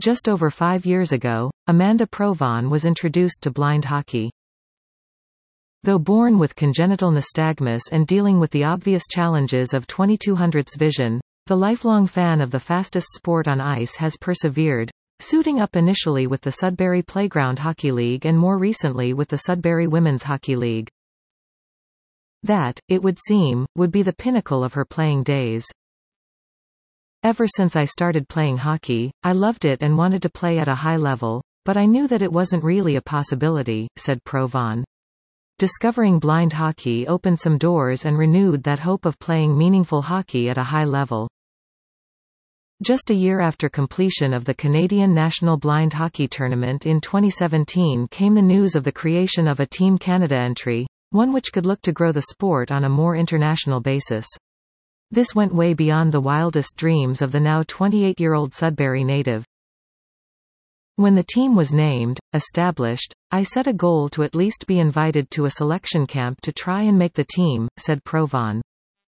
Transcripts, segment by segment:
Just over 5 years ago, Amanda Provan was introduced to blind hockey. Though born with congenital nystagmus and dealing with the obvious challenges of 2200's vision, the lifelong fan of the fastest sport on ice has persevered, suiting up initially with the Sudbury Playground Hockey League and more recently with the Sudbury Women's Hockey League. That, it would seem, would be the pinnacle of her playing days. Ever since I started playing hockey, I loved it and wanted to play at a high level, but I knew that it wasn't really a possibility, said Provan. Discovering blind hockey opened some doors and renewed that hope of playing meaningful hockey at a high level. Just a year after completion of the Canadian National Blind Hockey Tournament in 2017 came the news of the creation of a Team Canada entry, one which could look to grow the sport on a more international basis. This went way beyond the wildest dreams of the now 28-year-old Sudbury native. When the team was named, established, I set a goal to at least be invited to a selection camp to try and make the team, said Provan.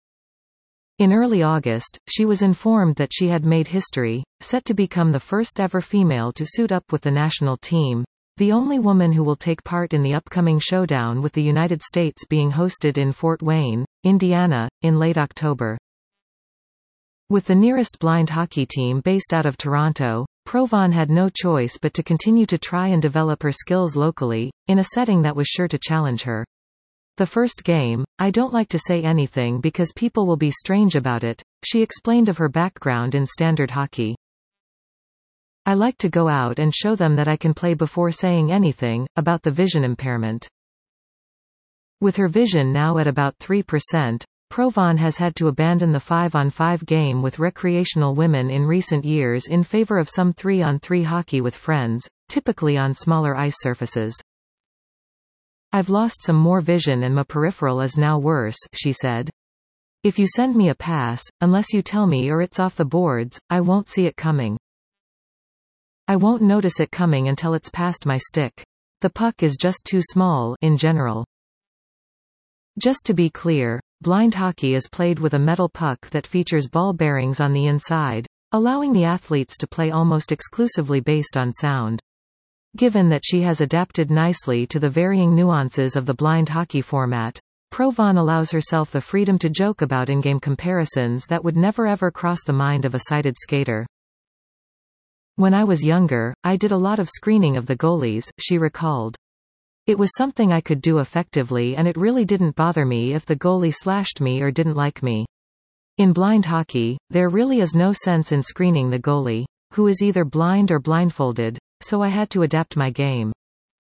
In early August, she was informed that she had made history, set to become the first ever female to suit up with the national team, the only woman who will take part in the upcoming showdown with the United States being hosted in Fort Wayne, Indiana, in late October. With the nearest blind hockey team based out of Toronto, Provan had no choice but to continue to try and develop her skills locally, in a setting that was sure to challenge her. The first game, I don't like to say anything because people will be strange about it, she explained of her background in standard hockey. I like to go out and show them that I can play before saying anything about the vision impairment. With her vision now at about 3%, Provan has had to abandon the 5-on-5 game with recreational women in recent years in favor of some 3-on-3 hockey with friends, typically on smaller ice surfaces. I've lost some more vision and my peripheral is now worse, she said. If you send me a pass, unless you tell me or it's off the boards, I won't see it coming. I won't notice it coming until it's past my stick. The puck is just too small, in general. Just to be clear, blind hockey is played with a metal puck that features ball bearings on the inside, allowing the athletes to play almost exclusively based on sound. Given that she has adapted nicely to the varying nuances of the blind hockey format, Provan allows herself the freedom to joke about in-game comparisons that would never ever cross the mind of a sighted skater. When I was younger, I did a lot of screening of the goalies, she recalled. It was something I could do effectively and it really didn't bother me if the goalie slashed me or didn't like me. In blind hockey, there really is no sense in screening the goalie, who is either blind or blindfolded, so I had to adapt my game.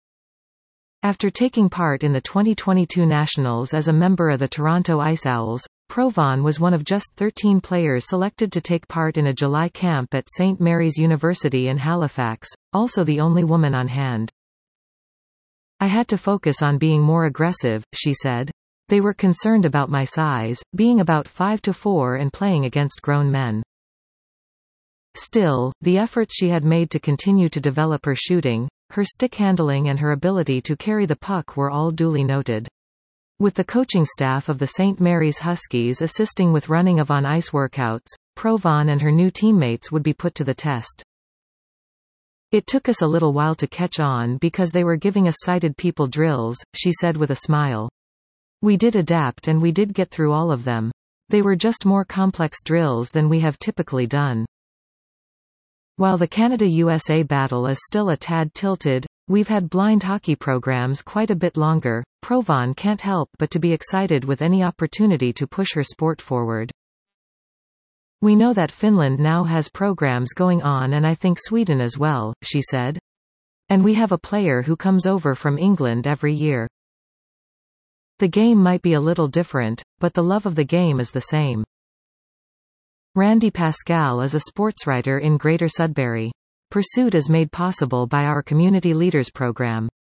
After taking part in the 2022 Nationals as a member of the Toronto Ice Owls, Provan was one of just 13 players selected to take part in a July camp at St. Mary's University in Halifax, also the only woman on hand. I had to focus on being more aggressive, she said. They were concerned about my size, being about 5'4" and playing against grown men. Still, the efforts she had made to continue to develop her shooting, her stick handling and her ability to carry the puck were all duly noted. With the coaching staff of the St. Mary's Huskies assisting with running of on-ice workouts, Provan and her new teammates would be put to the test. It took us a little while to catch on because they were giving us sighted people drills, she said with a smile. We did adapt and we did get through all of them. They were just more complex drills than we have typically done. While the Canada-USA battle is still a tad tilted, we've had blind hockey programs quite a bit longer. Provan can't help but to be excited with any opportunity to push her sport forward. We know that Finland now has programs going on and I think Sweden as well, she said. And we have a player who comes over from England every year. The game might be a little different, but the love of the game is the same. Randy Pascal is a sportswriter in Greater Sudbury. Pursuit is made possible by our Community Leaders program.